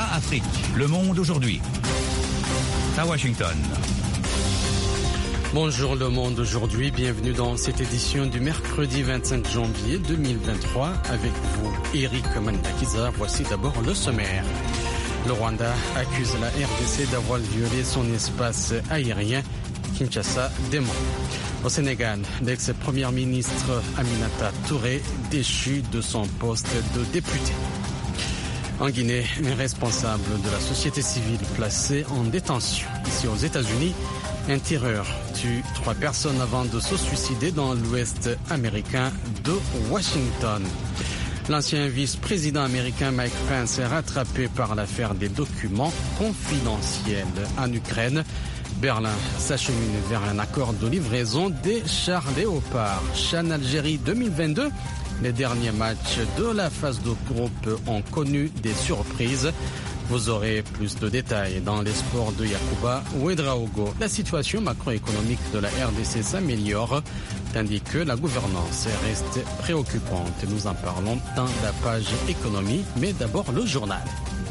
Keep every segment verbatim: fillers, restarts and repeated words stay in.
V O A Afrique, Le Monde aujourd'hui. À Washington. Bonjour Le Monde aujourd'hui, bienvenue dans cette édition du mercredi vingt-cinq janvier deux mille vingt-trois. Avec vous, Eric Mandakiza. Voici d'abord le sommaire. Le Rwanda accuse la R D C d'avoir violé son espace aérien. Kinshasa dément. Au Sénégal, l'ex-première ministre Aminata Touré déchue de son poste de député. En Guinée, un responsable de la société civile placé en détention. Ici aux États-Unis, un tireur tue trois personnes avant de se suicider dans l'ouest américain de Washington. L'ancien vice-président américain Mike Pence est rattrapé par l'affaire des documents confidentiels en Ukraine. Berlin s'achemine vers un accord de livraison des chars Léopard. CHAN Algérie deux mille vingt-deux. Les derniers matchs de la phase de groupe ont connu des surprises. Vous aurez plus de détails dans les sports de Yacouba Ouedraogo. La situation macroéconomique de la R D C s'améliore, tandis que la gouvernance reste préoccupante. Nous en parlons dans la page économie, mais d'abord le journal.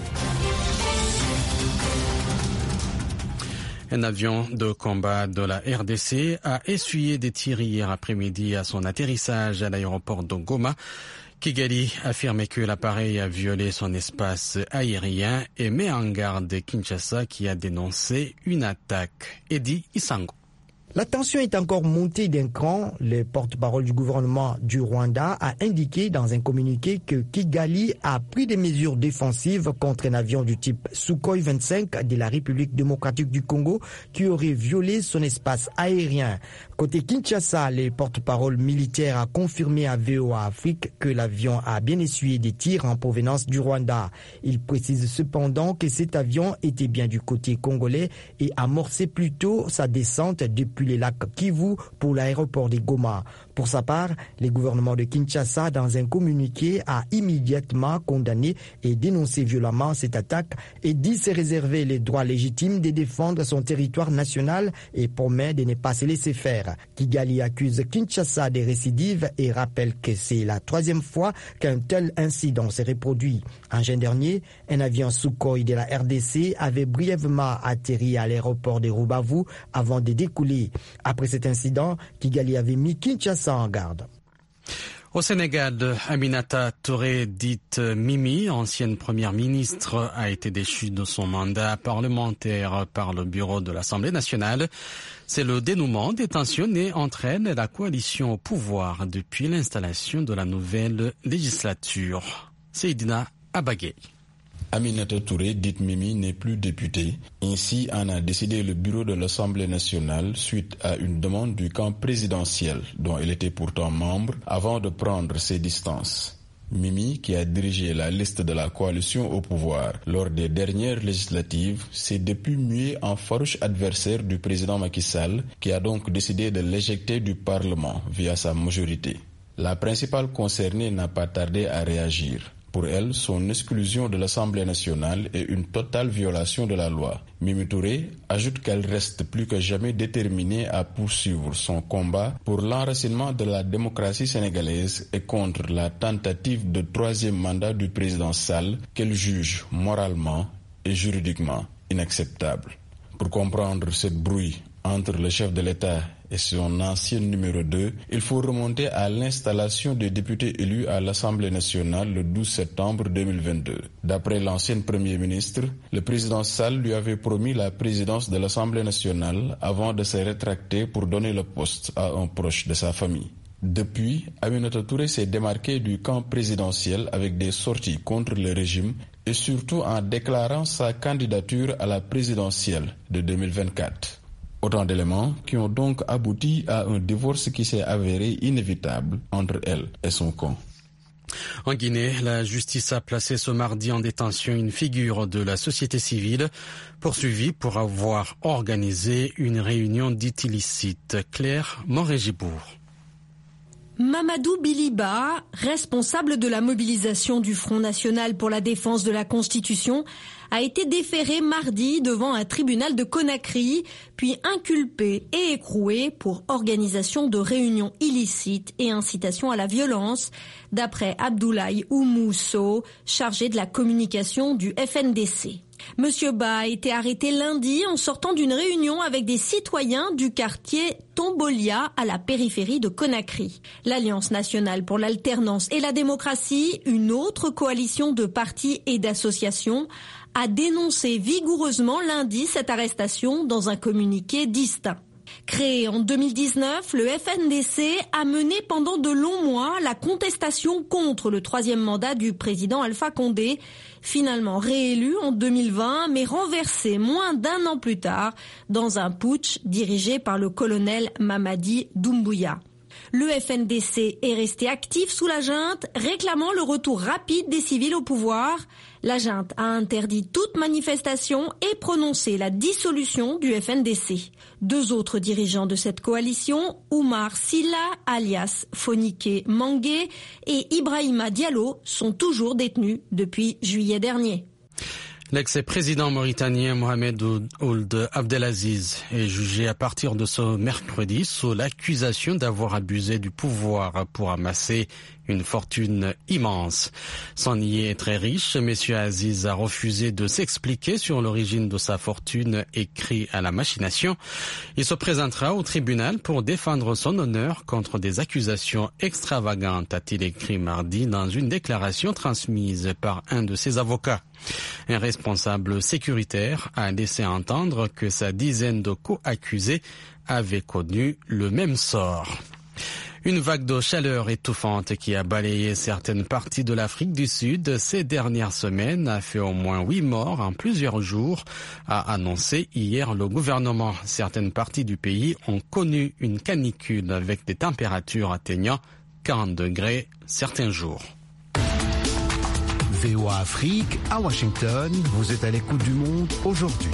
Un avion de combat de la R D C a essuyé des tirs hier après-midi à son atterrissage à l'aéroport de Goma. Kigali affirme que l'appareil a violé son espace aérien et met en garde Kinshasa qui a dénoncé une attaque. Edi Isango. La tension est encore montée d'un cran. Le porte-parole du gouvernement du Rwanda a indiqué dans un communiqué que Kigali a pris des mesures défensives contre un avion du type Sukhoi vingt-cinq de la République démocratique du Congo qui aurait violé son espace aérien. Côté Kinshasa, le porte-parole militaire a confirmé à V O A Afrique que l'avion a bien essuyé des tirs en provenance du Rwanda. Il précise cependant que cet avion était bien du côté congolais et amorçait plutôt sa descente depuis les lacs Kivu pour l'aéroport de Goma. Pour sa part, le gouvernement de Kinshasa, dans un communiqué, a immédiatement condamné et dénoncé violemment cette attaque et dit se réserver les droits légitimes de défendre son territoire national et promet de ne pas se laisser faire. Kigali accuse Kinshasa de récidives et rappelle que c'est la troisième fois qu'un tel incident s'est reproduit. En juin dernier, un avion Sukhoi de la R D C avait brièvement atterri à l'aéroport de Rubavu avant de décoller. Après cet incident, Kigali avait mis Kinshasa en garde. Au Sénégal, Aminata Touré, dite Mimi, ancienne première ministre, a été déchue de son mandat parlementaire par le bureau de l'Assemblée nationale. C'est le dénouement des tensions nées entre elle et la coalition au pouvoir depuis l'installation de la nouvelle législature. Seydina Abagay. Aminata Touré, dite Mimi, n'est plus députée. Ainsi en a décidé le bureau de l'Assemblée nationale suite à une demande du camp présidentiel dont elle était pourtant membre avant de prendre ses distances. Mimi, qui a dirigé la liste de la coalition au pouvoir lors des dernières législatives, s'est depuis muée en farouche adversaire du président Macky Sall, qui a donc décidé de l'éjecter du Parlement via sa majorité. La principale concernée n'a pas tardé à réagir. Pour elle, son exclusion de l'Assemblée nationale est une totale violation de la loi. Mimi Touré ajoute qu'elle reste plus que jamais déterminée à poursuivre son combat pour l'enracinement de la démocratie sénégalaise et contre la tentative de troisième mandat du président Sall qu'elle juge moralement et juridiquement inacceptable. Pour comprendre cette brouille entre le chef de l'État et son ancien numéro deux, il faut remonter à l'installation des députés élus à l'Assemblée nationale le douze septembre deux mille vingt-deux. D'après l'ancien Premier ministre, le président Sall lui avait promis la présidence de l'Assemblée nationale avant de se rétracter pour donner le poste à un proche de sa famille. Depuis, Aminata Touré s'est démarqué du camp présidentiel avec des sorties contre le régime et surtout en déclarant sa candidature à la présidentielle de deux mille vingt-quatre. Autant d'éléments qui ont donc abouti à un divorce qui s'est avéré inévitable entre elle et son camp. En Guinée, la justice a placé ce mardi en détention une figure de la société civile poursuivie pour avoir organisé une réunion dite illicite. Claire Morégibourg. Mamadou Biliba, responsable de la mobilisation du Front National pour la défense de la Constitution, a été déféré mardi devant un tribunal de Conakry, puis inculpé et écroué pour organisation de réunions illicites et incitation à la violence, d'après Abdoulaye Oumousso, chargé de la communication du F N D C. Monsieur Ba a été arrêté lundi en sortant d'une réunion avec des citoyens du quartier Tombolia à la périphérie de Conakry. L'Alliance nationale pour l'alternance et la démocratie, une autre coalition de partis et d'associations, a dénoncé vigoureusement lundi cette arrestation dans un communiqué distinct. Créé en deux mille dix-neuf, le F N D C a mené pendant de longs mois la contestation contre le troisième mandat du président Alpha Condé, finalement réélu en deux mille vingt, mais renversé moins d'un an plus tard dans un putsch dirigé par le colonel Mamadi Doumbouya. Le F N D C est resté actif sous la junte, réclamant le retour rapide des civils au pouvoir. La junte a interdit toute manifestation et prononcé la dissolution du F N D C. Deux autres dirigeants de cette coalition, Oumar Silla, alias Fonike Mangué, et Ibrahima Diallo, sont toujours détenus depuis juillet dernier. L'ex-président mauritanien Mohamed Ould Abdelaziz est jugé à partir de ce mercredi sous l'accusation d'avoir abusé du pouvoir pour amasser une fortune immense. Sans nier très riche, M. Aziz a refusé de s'expliquer sur l'origine de sa fortune écrite à la machination. Il se présentera au tribunal pour défendre son honneur contre des accusations extravagantes, a-t-il écrit mardi dans une déclaration transmise par un de ses avocats. Un responsable sécuritaire a laissé entendre que sa dizaine de co-accusés avaient connu le même sort. Une vague de chaleur étouffante qui a balayé certaines parties de l'Afrique du Sud ces dernières semaines a fait au moins huit morts en plusieurs jours, a annoncé hier le gouvernement. Certaines parties du pays ont connu une canicule avec des températures atteignant quarante degrés certains jours. V O A Afrique, à Washington, vous êtes à l'écoute du monde aujourd'hui.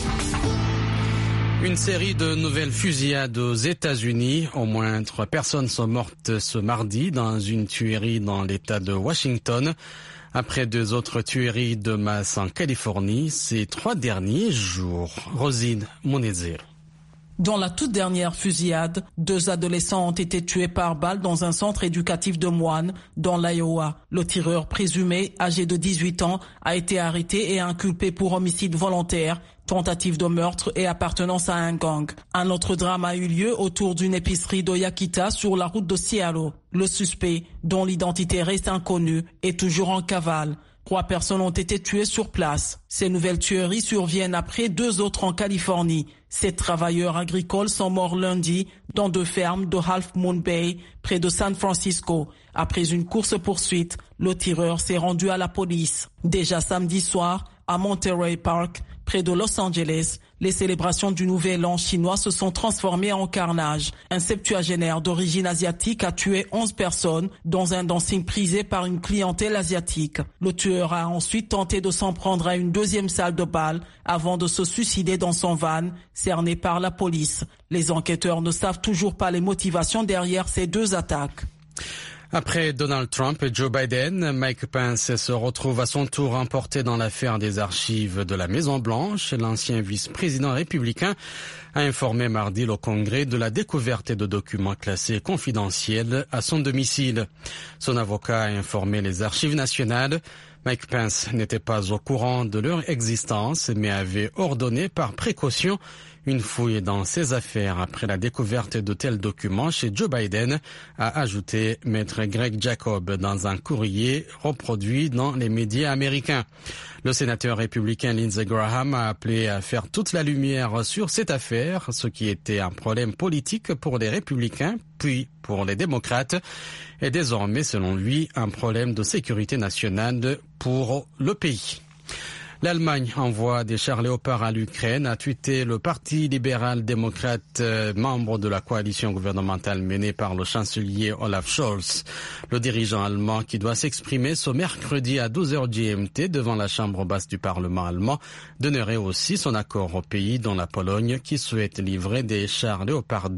Une série de nouvelles fusillades aux États-Unis. Au moins trois personnes sont mortes ce mardi dans une tuerie dans l'État de Washington. Après deux autres tueries de masse en Californie ces trois derniers jours. Rosine Monezir. Dans la toute dernière fusillade, deux adolescents ont été tués par balle dans un centre éducatif de moines dans l'Iowa. Le tireur présumé, âgé de dix-huit ans, a été arrêté et inculpé pour homicide volontaire, tentative de meurtre et appartenance à un gang. Un autre drame a eu lieu autour d'une épicerie de Yakita sur la route de Seattle. Le suspect, dont l'identité reste inconnue, est toujours en cavale. Trois personnes ont été tuées sur place. Ces nouvelles tueries surviennent après deux autres en Californie. Sept travailleurs agricoles sont morts lundi dans deux fermes de Half Moon Bay, près de San Francisco. Après une course-poursuite, le tireur s'est rendu à la police. Déjà samedi soir, à Monterey Park, près de Los Angeles, les célébrations du Nouvel An chinois se sont transformées en carnage. Un septuagénaire d'origine asiatique a tué onze personnes dans un dancing prisé par une clientèle asiatique. Le tueur a ensuite tenté de s'en prendre à une deuxième salle de bal avant de se suicider dans son van, cerné par la police. Les enquêteurs ne savent toujours pas les motivations derrière ces deux attaques. Après Donald Trump et Joe Biden, Mike Pence se retrouve à son tour emporté dans l'affaire des archives de la Maison-Blanche. L'ancien vice-président républicain a informé mardi le Congrès de la découverte de documents classés confidentiels à son domicile. Son avocat a informé les archives nationales. Mike Pence n'était pas au courant de leur existence, mais avait ordonné par précaution une fouille dans ses affaires après la découverte de tels documents chez Joe Biden, a ajouté Maître Greg Jacob dans un courrier reproduit dans les médias américains. Le sénateur républicain Lindsey Graham a appelé à faire toute la lumière sur cette affaire, ce qui était un problème politique pour les républicains, puis pour les démocrates, et désormais, selon lui, un problème de sécurité nationale pour le pays. L'Allemagne envoie des chars Léopard à l'Ukraine, a tweeté le Parti libéral-démocrate, euh, membre de la coalition gouvernementale menée par le chancelier Olaf Scholz. Le dirigeant allemand, qui doit s'exprimer ce mercredi à douze heures G M T devant la chambre basse du Parlement allemand, donnerait aussi son accord au pays, dont la Pologne, qui souhaite livrer des chars Léopard deux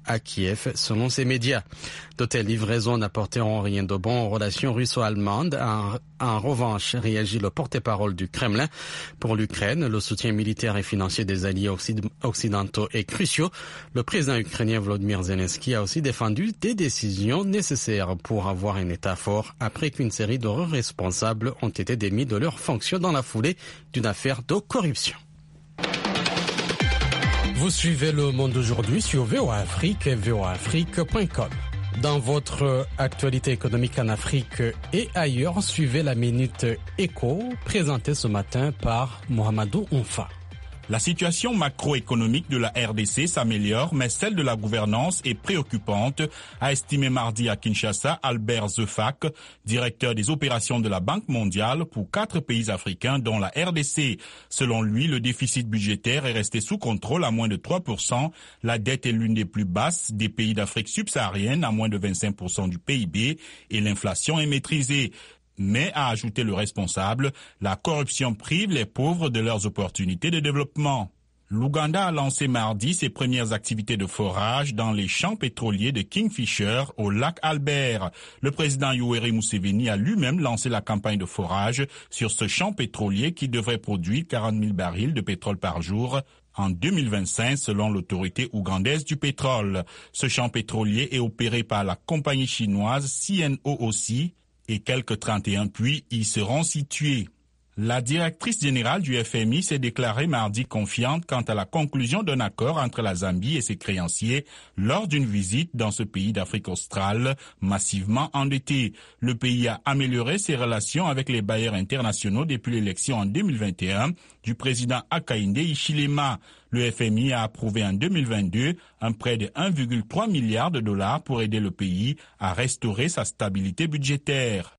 à Kiev, selon ces médias. De telles livraisons n'apporteront rien de bon aux relations russo-allemandes. En, en revanche, réagit le porte-parole du Kremlin. Pour l'Ukraine, le soutien militaire et financier des alliés occidentaux est crucial. Le président ukrainien Volodymyr Zelensky a aussi défendu des décisions nécessaires pour avoir un État fort après qu'une série de responsables ont été démis de leurs fonctions dans la foulée d'une affaire de corruption. Vous suivez Le Monde aujourd'hui sur V O A Afrique et V O A Afrique point com. Dans votre actualité économique en Afrique et ailleurs, suivez la Minute Éco, présentée ce matin par Mohamedou Oumfa. La situation macroéconomique de la R D C s'améliore, mais celle de la gouvernance est préoccupante, a estimé mardi à Kinshasa Albert Zefak, directeur des opérations de la Banque mondiale pour quatre pays africains dont la R D C. Selon lui, le déficit budgétaire est resté sous contrôle à moins de trois pour cent, la dette est l'une des plus basses des pays d'Afrique subsaharienne à moins de vingt-cinq pour cent du P I B et l'inflation est maîtrisée. Mais, a ajouté le responsable, la corruption prive les pauvres de leurs opportunités de développement. L'Ouganda a lancé mardi ses premières activités de forage dans les champs pétroliers de Kingfisher au lac Albert. Le président Yoweri Museveni a lui-même lancé la campagne de forage sur ce champ pétrolier qui devrait produire quarante mille barils de pétrole par jour en deux mille vingt-cinq selon l'autorité ougandaise du pétrole. Ce champ pétrolier est opéré par la compagnie chinoise C N O O C, et quelques trente et un puits y seront situés. La directrice générale du F M I s'est déclarée mardi confiante quant à la conclusion d'un accord entre la Zambie et ses créanciers lors d'une visite dans ce pays d'Afrique australe massivement endetté. Le pays a amélioré ses relations avec les bailleurs internationaux depuis l'élection en deux mille vingt et un du président Hakainde Hichilema. Le F M I a approuvé en deux mille vingt-deux un prêt de un virgule trois milliard de dollars pour aider le pays à restaurer sa stabilité budgétaire.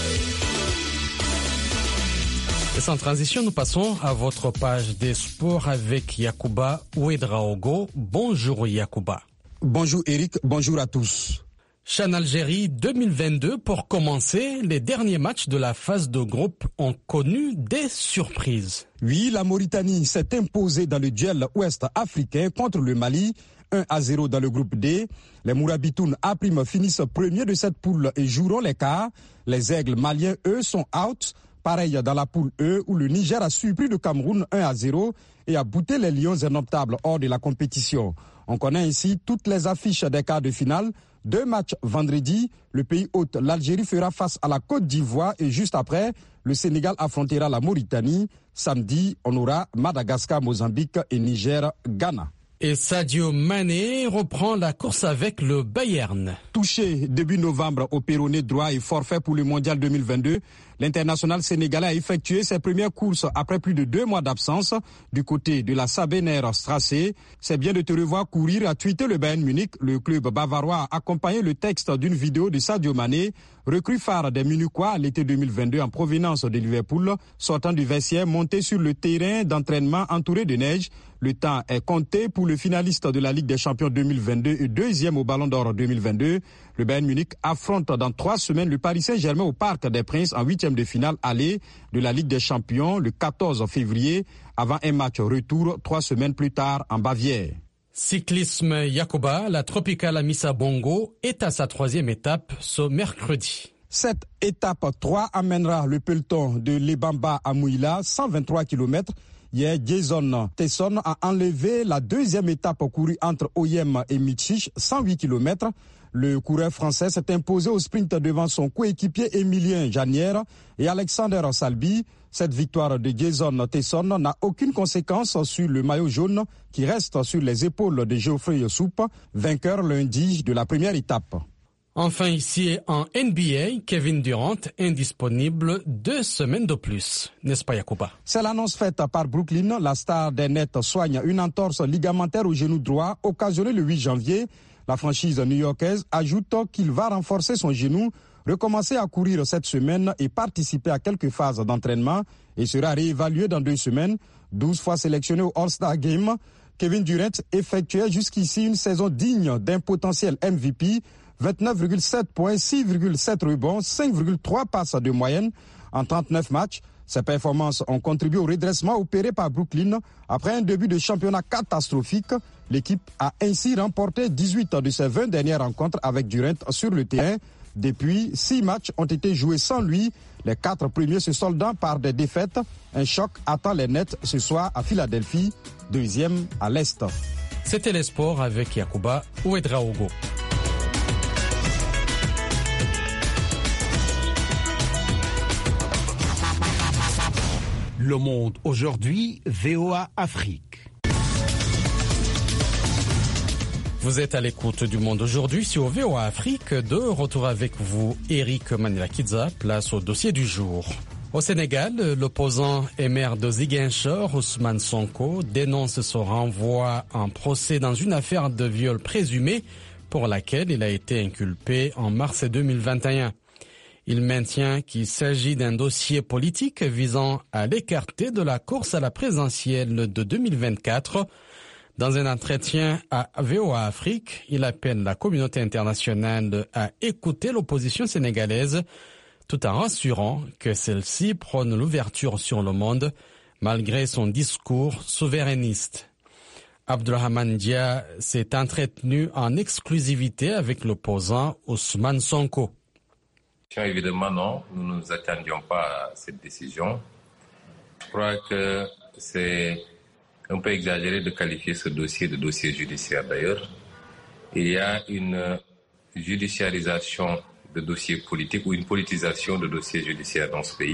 Et sans transition, nous passons à votre page des sports avec Yacouba Ouedraogo. Bonjour Yacouba. Bonjour Eric, bonjour à tous. CHAN Algérie deux mille vingt-deux, pour commencer, les derniers matchs de la phase de groupe ont connu des surprises. Oui, la Mauritanie s'est imposée dans le duel ouest-africain contre le Mali, un à zéro dans le groupe D. Les Mourabitoun A' finissent premiers de cette poule et joueront les quarts. Les Aigles maliens, eux, sont out. Pareil dans la poule E où le Niger a surpris le Cameroun un à zéro et a bouté les Lions indomptables hors de la compétition. On connaît ainsi toutes les affiches des quarts de finale. Deux matchs vendredi, le pays hôte, l'Algérie fera face à la Côte d'Ivoire et juste après, le Sénégal affrontera la Mauritanie. Samedi, on aura Madagascar, Mozambique et Niger, Ghana. Et Sadio Mané reprend la course avec le Bayern. Touché début novembre au péroné droit et forfait pour le mondial deux mille vingt-deux, l'international sénégalais a effectué ses premières courses après plus de deux mois d'absence du côté de la Sabener Strasse. C'est bien de te revoir courir, a tweeté le Bayern Munich. Le club bavarois a accompagné le texte d'une vidéo de Sadio Mané, recrue phare des Munichois à l'été deux mille vingt-deux en provenance de Liverpool, sortant du vestiaire, monté sur le terrain d'entraînement entouré de neige. Le temps est compté pour le finaliste de la Ligue des Champions deux mille vingt-deux et deuxième au Ballon d'Or deux mille vingt-deux. Le Bayern Munich affronte dans trois semaines le Paris Saint-Germain au Parc des Princes en huitième de finale aller de la Ligue des Champions le quatorze février, avant un match retour trois semaines plus tard en Bavière. Cyclisme Yacouba, la Tropicale Amissa Bongo est à sa troisième étape ce mercredi. Cette étape trois amènera le peloton de Lebamba à Mouila, cent vingt-trois kilomètres. Hier, Jason Tesson a enlevé la deuxième étape courue entre Oyem et Michich, cent huit kilomètres. Le coureur français s'est imposé au sprint devant son coéquipier Emilien Janière et Alexander Salbi. Cette victoire de Jason Tesson n'a aucune conséquence sur le maillot jaune qui reste sur les épaules de Geoffrey Soupe, vainqueur lundi de la première étape. Enfin ici en N B A, Kevin Durant indisponible deux semaines de plus, n'est-ce pas Yacouba? C'est l'annonce faite par Brooklyn. La star des Nets soigne une entorse ligamentaire au genou droit occasionnée le huit janvier. La franchise new-yorkaise ajoute qu'il va renforcer son genou, recommencer à courir cette semaine et participer à quelques phases d'entraînement et sera réévalué dans deux semaines. douze fois sélectionné au All-Star Game, Kevin Durant effectuait jusqu'ici une saison digne d'un potentiel M V P. vingt-neuf virgule sept points, six virgule sept rebonds, cinq virgule trois passes de moyenne. en trente-neuf matchs. Ces performances ont contribué au redressement opéré par Brooklyn. Après un début de championnat catastrophique, l'équipe a ainsi remporté dix-huit de ses vingt dernières rencontres avec Durant sur le terrain. Depuis, six matchs ont été joués sans lui, les quatre premiers se soldant par des défaites. Un choc attend les Nets ce soir à Philadelphie, deuxième à l'Est. C'était les sports avec Yacouba Ouedraogo. Le Monde aujourd'hui, V O A Afrique. Vous êtes à l'écoute du Monde aujourd'hui sur V O A Afrique. De retour avec vous, Eric Manilakiza, place au dossier du jour. Au Sénégal, l'opposant et maire de Ziguinchor, Ousmane Sonko, dénonce son renvoi en procès dans une affaire de viol présumé pour laquelle il a été inculpé en mars deux mille vingt et un. Il maintient qu'il s'agit d'un dossier politique visant à l'écarter de la course à la présidentielle de deux mille vingt-quatre. Dans un entretien à V O A Afrique, il appelle la communauté internationale à écouter l'opposition sénégalaise tout en rassurant que celle-ci prône l'ouverture sur le monde malgré son discours souverainiste. Abdurrahman Dia s'est entretenu en exclusivité avec l'opposant Ousmane Sonko. Évidemment, non, nous ne nous attendions pas à cette décision. Je crois que c'est un peu exagéré de qualifier ce dossier de dossier judiciaire d'ailleurs. Il y a une judiciarisation de dossiers politiques ou une politisation de dossiers judiciaires dans ce pays.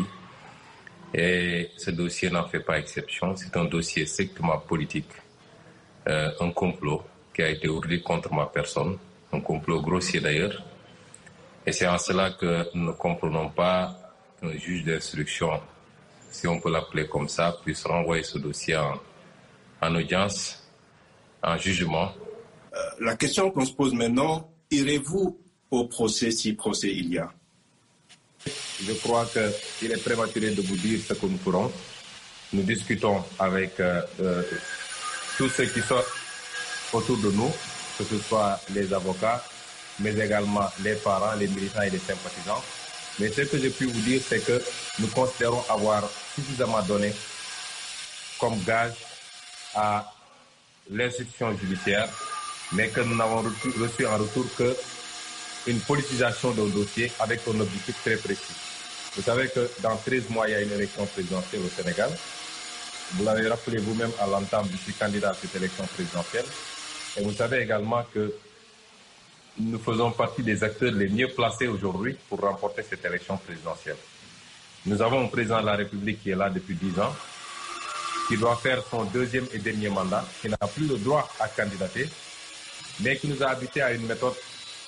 Et ce dossier n'en fait pas exception. C'est un dossier strictement politique, euh, un complot qui a été ourdi contre ma personne, un complot grossier d'ailleurs. Et c'est en cela que nous ne comprenons pas qu'un juge d'instruction, si on peut l'appeler comme ça, puisse renvoyer ce dossier en, en audience, en jugement. Euh, la question qu'on se pose maintenant, irez-vous au procès si procès il y a? Je crois qu'il est prématuré de vous dire ce que nous ferons. Nous discutons avec euh, euh, tous ceux qui sont autour de nous, que ce soit les avocats, mais également les parents, les militants et les sympathisants. Mais ce que je puis vous dire, c'est que nous considérons avoir suffisamment donné comme gage à l'institution judiciaire, mais que nous n'avons reçu en retour que une politisation d'un dossier avec un objectif très précis. Vous savez que dans treize mois, il y a une élection présidentielle au Sénégal. Vous l'avez rappelé vous-même à l'entame, je suis candidat à cette élection présidentielle. Et vous savez également que nous faisons partie des acteurs les mieux placés aujourd'hui pour remporter cette élection présidentielle. Nous avons un président de la République qui est là depuis dix ans, qui doit faire son deuxième et dernier mandat, qui n'a plus le droit à candidater, mais qui nous a habitués à une méthode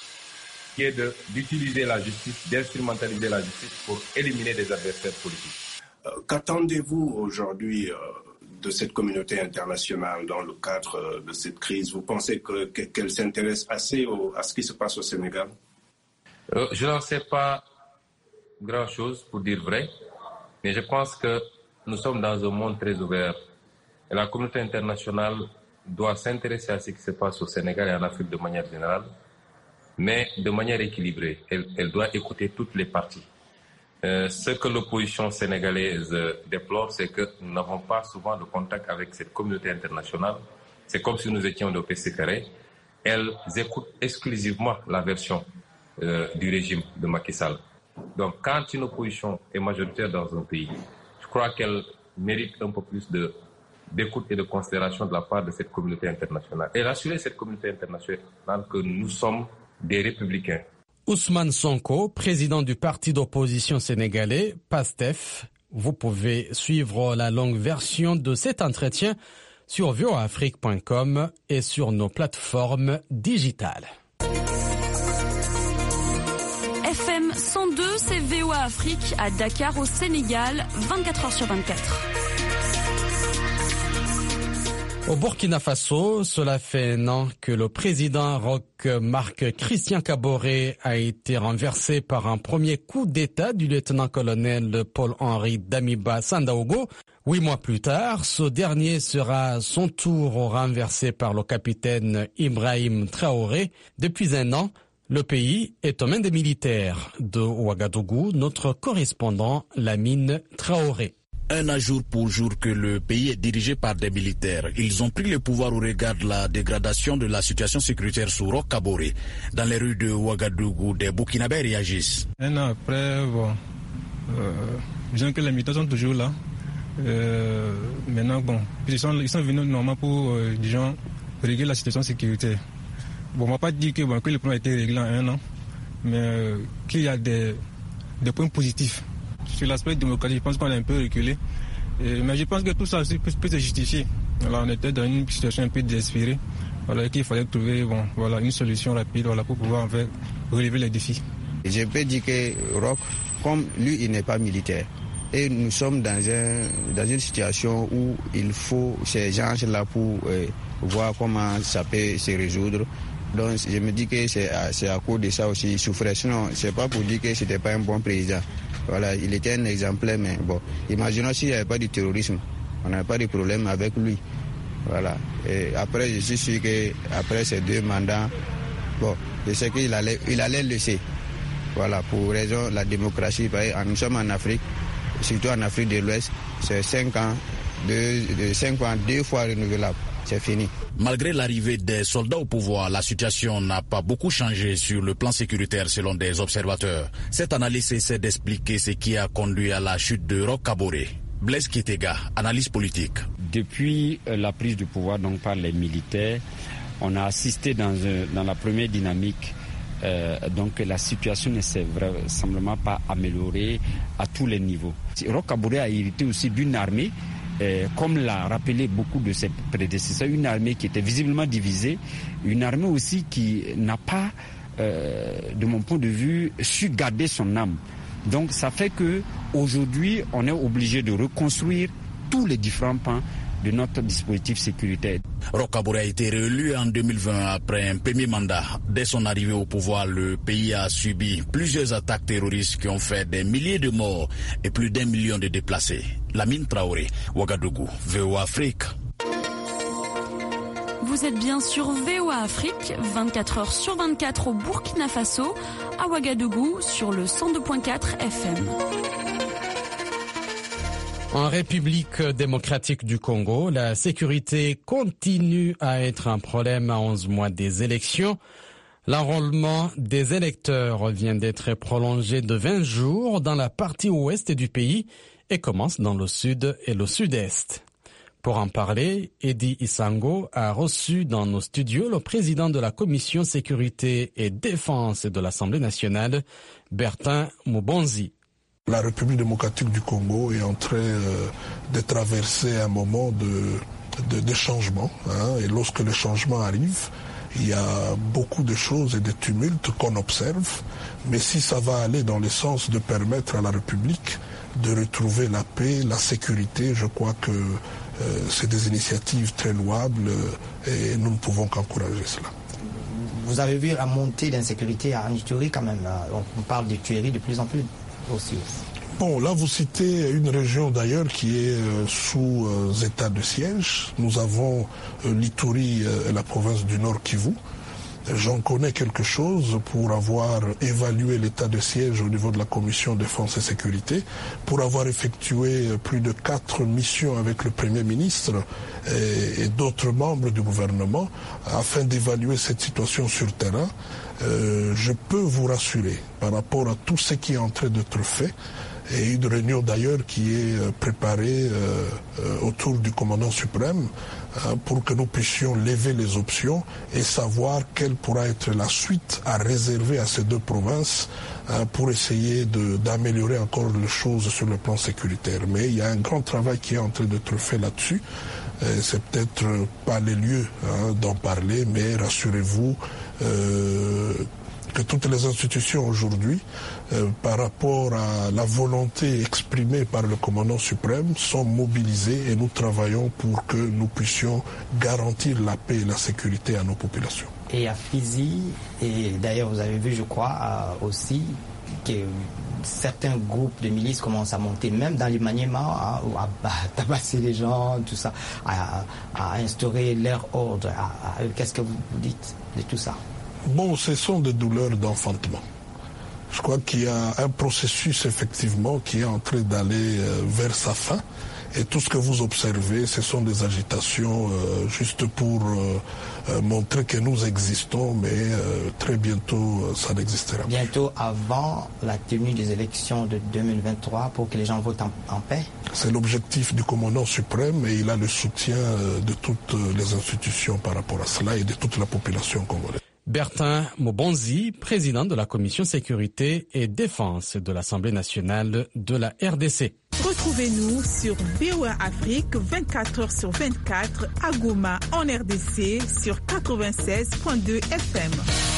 qui est de, d'utiliser la justice, d'instrumentaliser la justice pour éliminer des adversaires politiques. Euh, qu'attendez-vous aujourd'hui euh, de cette communauté internationale dans le cadre euh, de cette crise? Vous pensez que, que, qu'elle s'intéresse assez au, à ce qui se passe au Sénégal? euh, Je n'en sais pas grand-chose, pour dire vrai, mais je pense que nous sommes dans un monde très ouvert. Et la communauté internationale doit s'intéresser à ce qui se passe au Sénégal et en Afrique de manière générale, mais de manière équilibrée. Elle, elle doit écouter toutes les parties. Euh, ce que l'opposition sénégalaise euh, déplore, c'est que nous n'avons pas souvent de contact avec cette communauté internationale. C'est comme si nous étions de P C carré. Elles écoutent exclusivement la version euh, du régime de Macky Sall. Donc, quand une opposition est majoritaire dans un pays, je crois qu'elle mérite un peu plus de, d'écoute et de considération de la part de cette communauté internationale. Et rassurer cette communauté internationale que nous sommes des républicains. Ousmane Sonko, président du parti d'opposition sénégalais, PASTEF. Vous pouvez suivre la longue version de cet entretien sur v o a afrique point com et sur nos plateformes digitales. F M cent deux, c'est V O A Afrique à Dakar au Sénégal, vingt-quatre heures sur vingt-quatre. Au Burkina Faso, cela fait un an que le président Roch Marc Christian Kaboré a été renversé par un premier coup d'État du lieutenant-colonel Paul-Henri Damiba Sandaogo. Huit mois plus tard, ce dernier sera à son tour renversé par le capitaine Ibrahim Traoré. Depuis un an, Le pays est aux mains des militaires. De Ouagadougou, notre correspondant Lamine Traoré. Un à jour pour jour que le pays est dirigé par des militaires. Ils ont pris le pouvoir au regard de la dégradation de la situation sécuritaire sur Roch Kaboré. Dans les rues de Ouagadougou, des Burkinabés réagissent. Un an après, bon, euh, disons que les militaires sont toujours là. Euh, maintenant, bon, ils sont, ils sont venus normalement pour, euh, disons, régler la situation sécuritaire. Bon, on ne va pas dire que, bon, que le problème a été réglé en un an, mais euh, qu'il y a des, des points positifs. Sur l'aspect démocratique, je pense qu'on a un peu reculé. Et, mais je pense que tout ça aussi peut, peut se justifier. Alors, on était dans une situation un peu désespérée. Voilà, qu'il fallait trouver bon, voilà, une solution rapide voilà, pour pouvoir en fait, relever les défis. Je peux dire que Roch, comme lui, il n'est pas militaire. Et nous sommes dans, un, dans une situation où il faut ces gens-là pour euh, voir comment ça peut se résoudre. Donc je me dis que c'est à, c'est à cause de ça aussi il souffrait. Sinon, c'est pas pour dire que c'était pas un bon président. Voilà, il était un exemplaire, mais bon, imaginons s'il n'y avait pas de terrorisme, on n'avait pas de problème avec lui. Voilà. Et après, je suis sûr qu'après ces deux mandats, bon, je sais qu'il allait, il allait laisser. Voilà, pour raison de la démocratie. Nous sommes en Afrique, surtout en Afrique de l'Ouest, c'est cinq ans, deux, cinq ans, deux fois renouvelable. C'est fini. Malgré l'arrivée des soldats au pouvoir, la situation n'a pas beaucoup changé sur le plan sécuritaire selon des observateurs. Cette analyse essaie d'expliquer ce qui a conduit à la chute de Roch Kaboré. Blaise Kitega, analyse politique. Depuis la prise du pouvoir donc par les militaires, on a assisté dans, un, dans la première dynamique. Euh, donc la situation ne s'est vraisemblablement pas améliorée à tous les niveaux. Roch Kaboré a hérité aussi d'une armée. Euh, comme l'a rappelé beaucoup de ses prédécesseurs, une armée qui était visiblement divisée, une armée aussi qui n'a pas, euh, de mon point de vue, su garder son âme. Donc ça fait que aujourd'hui, on est obligé de reconstruire tous les différents pans de notre dispositif sécuritaire. Roch Kaboré a été réélu en deux mille vingt après un premier mandat. Dès son arrivée au pouvoir, le pays a subi plusieurs attaques terroristes qui ont fait des milliers de morts et plus d'un million de déplacés. Lamine Traoré, Ouagadougou, V O A Afrique. Vous êtes bien sur V O A Afrique, vingt-quatre heures sur vingt-quatre au Burkina Faso, à Ouagadougou sur le cent deux virgule quatre F M. En République démocratique du Congo, la sécurité continue à être un problème à onze mois des élections. L'enrôlement des électeurs vient d'être prolongé de vingt jours dans la partie ouest du pays et commence dans le sud et le sud-est. Pour en parler, Eddy Isango a reçu dans nos studios le président de la Commission sécurité et défense de l'Assemblée nationale, Bertin Mubonzi. La République démocratique du Congo est en train euh, de traverser un moment de, de, de changement. Hein, et lorsque le changement arrive, il y a beaucoup de choses et de tumultes qu'on observe. Mais si ça va aller dans le sens de permettre à la République de retrouver la paix, la sécurité, je crois que euh, c'est des initiatives très louables euh, et nous ne pouvons qu'encourager cela. Vous avez vu la montée d'insécurité à Ituri quand même. On parle de tueries de plus en plus. Aussi. Bon, là vous citez une région d'ailleurs qui est euh, sous euh, état de siège. Nous avons euh, l'Ituri et euh, la province du Nord Kivu. J'en connais quelque chose pour avoir évalué l'état de siège au niveau de la Commission défense et sécurité, pour avoir effectué plus de quatre missions avec le Premier ministre et, et d'autres membres du gouvernement afin d'évaluer cette situation sur terrain. Euh, je peux vous rassurer par rapport à tout ce qui est en train d'être fait, et une réunion d'ailleurs qui est préparée euh, euh, autour du commandant suprême euh, pour que nous puissions lever les options et savoir quelle pourra être la suite à réserver à ces deux provinces euh, pour essayer de, d'améliorer encore les choses sur le plan sécuritaire. Mais il y a un grand travail qui est en train d'être fait là-dessus. Euh, c'est peut-être pas les lieux hein, d'en parler, mais rassurez-vous euh, que toutes les institutions aujourd'hui, euh, par rapport à la volonté exprimée par le commandant suprême, sont mobilisées et nous travaillons pour que nous puissions garantir la paix et la sécurité à nos populations. Et à Fizi, et d'ailleurs vous avez vu je crois aussi que certains groupes de milices commencent à monter, même dans les Maniema, à, à tabasser les gens, tout ça, à, à instaurer leur ordre. À, à, qu'est-ce que vous dites de tout ça? Bon, ce sont des douleurs d'enfantement. Je crois qu'il y a un processus effectivement qui est en train d'aller euh, vers sa fin. Et tout ce que vous observez, ce sont des agitations euh, juste pour euh, euh, montrer que nous existons, mais euh, très bientôt, euh, ça n'existera pas. Bientôt avant la tenue des élections de deux mille vingt-trois pour que les gens votent en, en paix. C'est l'objectif du commandant suprême et il a le soutien euh, de toutes les institutions par rapport à cela et de toute la population congolaise. Bertin Mobonzi, président de la commission sécurité et défense de l'Assemblée nationale de la R D C. Retrouvez-nous sur V O A Afrique vingt-quatre heures sur vingt-quatre à Goma en R D C sur quatre-vingt-seize virgule deux F M.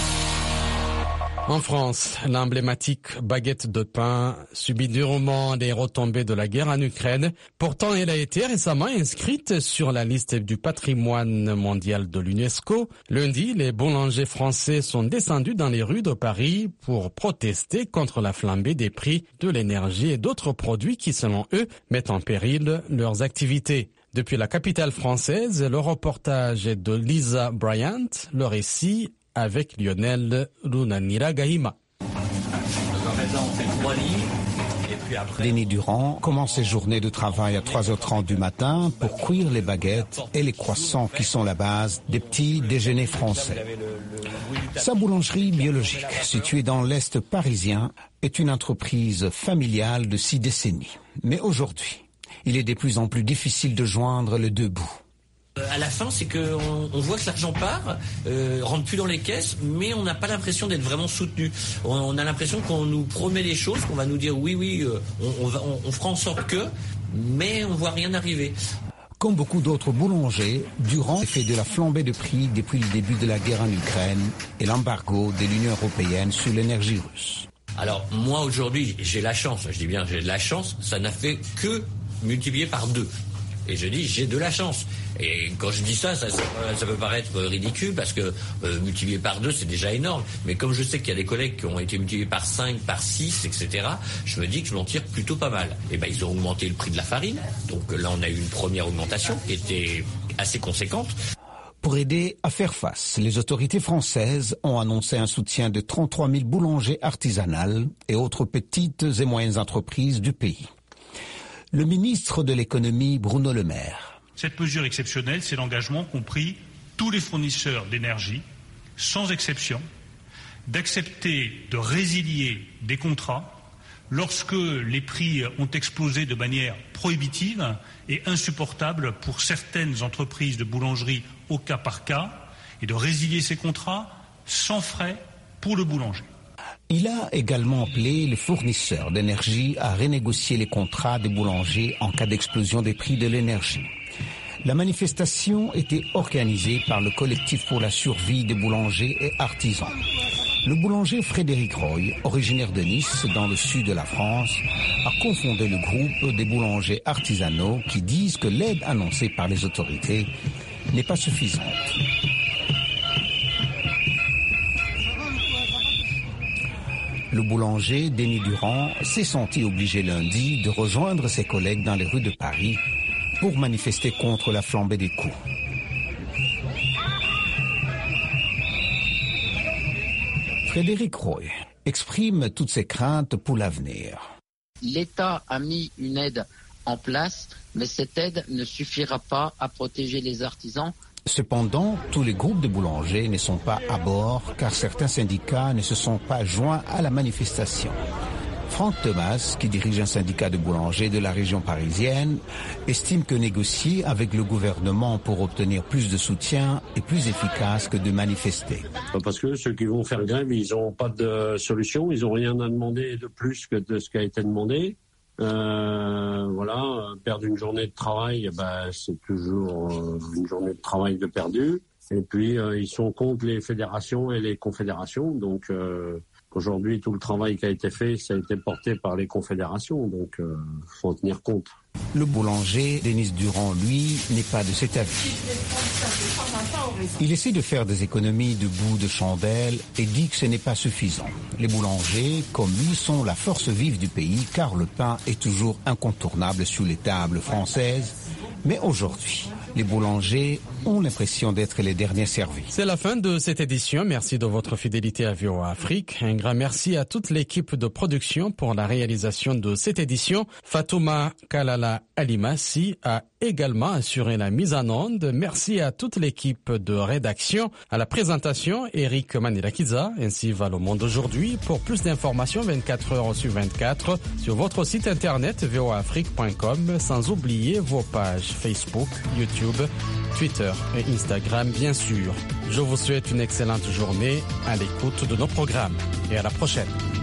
En France, l'emblématique baguette de pain subit durement des retombées de la guerre en Ukraine. Pourtant, elle a été récemment inscrite sur la liste du patrimoine mondial de l'UNESCO. Lundi, les boulangers français sont descendus dans les rues de Paris pour protester contre la flambée des prix de l'énergie et d'autres produits qui, selon eux, mettent en péril leurs activités. Depuis la capitale française, le reportage est de Lisa Bryant, le récit avec Lionel Runanira-Gahima. Denis Durand commence ses journées de travail à trois heures trente du matin pour cuire les baguettes et les croissants qui sont la base des petits déjeuners français. Sa boulangerie biologique, située dans l'Est parisien, est une entreprise familiale de six décennies. Mais aujourd'hui, il est de plus en plus difficile de joindre les deux bouts. À la fin, c'est qu'on on voit que l'argent part, euh, rentre plus dans les caisses, mais on n'a pas l'impression d'être vraiment soutenu. On, on a l'impression qu'on nous promet les choses, qu'on va nous dire oui, oui, euh, on, on, va, on, on fera en sorte que, mais on voit rien arriver. Comme beaucoup d'autres boulangers, Durand fait de la flambée de prix depuis le début de la guerre en Ukraine et l'embargo de l'Union européenne sur l'énergie russe. Alors moi aujourd'hui, j'ai la chance, je dis bien j'ai de la chance, ça n'a fait que multiplier par deux. Et je dis, j'ai de la chance. Et quand je dis ça, ça, ça, ça peut paraître ridicule parce que euh, multiplier par deux, c'est déjà énorme. Mais comme je sais qu'il y a des collègues qui ont été multipliés par cinq, par six, et cetera, je me dis que je m'en tire plutôt pas mal. Et ben, ils ont augmenté le prix de la farine. Donc là, on a eu une première augmentation qui était assez conséquente. Pour aider à faire face, les autorités françaises ont annoncé un soutien de trente-trois mille boulangers artisanales et autres petites et moyennes entreprises du pays. Le ministre de l'économie, Bruno Le Maire. Cette mesure exceptionnelle, c'est l'engagement qu'ont pris tous les fournisseurs d'énergie, sans exception, d'accepter de résilier des contrats lorsque les prix ont explosé de manière prohibitive et insupportable pour certaines entreprises de boulangerie au cas par cas, et de résilier ces contrats sans frais pour le boulanger. Il a également appelé les fournisseurs d'énergie à renégocier les contrats des boulangers en cas d'explosion des prix de l'énergie. La manifestation était organisée par le collectif pour la survie des boulangers et artisans. Le boulanger Frédéric Roy, originaire de Nice, dans le sud de la France, a confondé le groupe des boulangers artisanaux qui disent que l'aide annoncée par les autorités n'est pas suffisante. Le boulanger Denis Durand s'est senti obligé lundi de rejoindre ses collègues dans les rues de Paris pour manifester contre la flambée des coûts. Frédéric Roy exprime toutes ses craintes pour l'avenir. L'État a mis une aide en place, mais cette aide ne suffira pas à protéger les artisans. Cependant, tous les groupes de boulangers ne sont pas à bord car certains syndicats ne se sont pas joints à la manifestation. Franck Thomas, qui dirige un syndicat de boulangers de la région parisienne, estime que négocier avec le gouvernement pour obtenir plus de soutien est plus efficace que de manifester. Parce que ceux qui vont faire grève, ils n'ont pas de solution, ils n'ont rien à demander de plus que de ce qui a été demandé. Euh, voilà, perdre une journée de travail, ben, c'est toujours euh, une journée de travail de perdu. Et puis, euh, ils sont contre les fédérations et les confédérations. Donc, euh, aujourd'hui, tout le travail qui a été fait, ça a été porté par les confédérations. Donc, il euh, faut en tenir compte. Le boulanger, Denis Durand, lui, n'est pas de cet avis. Il essaie de faire des économies de bout de chandelle et dit que ce n'est pas suffisant. Les boulangers, comme lui, sont la force vive du pays car le pain est toujours incontournable sur les tables françaises. Mais aujourd'hui, Les boulangers ont l'impression d'être les derniers servis. C'est la fin de cette édition. Merci de votre fidélité à V O A Afrique. Un grand merci à toute l'équipe de production pour la réalisation de cette édition. Fatouma Kalala Alimassi a également assuré la mise en onde. Merci à toute l'équipe de rédaction. À la présentation, Eric Manirakiza. Ainsi va le monde aujourd'hui. Pour plus d'informations vingt-quatre heures sur vingt-quatre sur votre site internet v o a afrique point com, sans oublier vos pages Facebook, YouTube, Twitter et Instagram, bien sûr. Je vous souhaite une excellente journée à l'écoute de nos programmes et à la prochaine.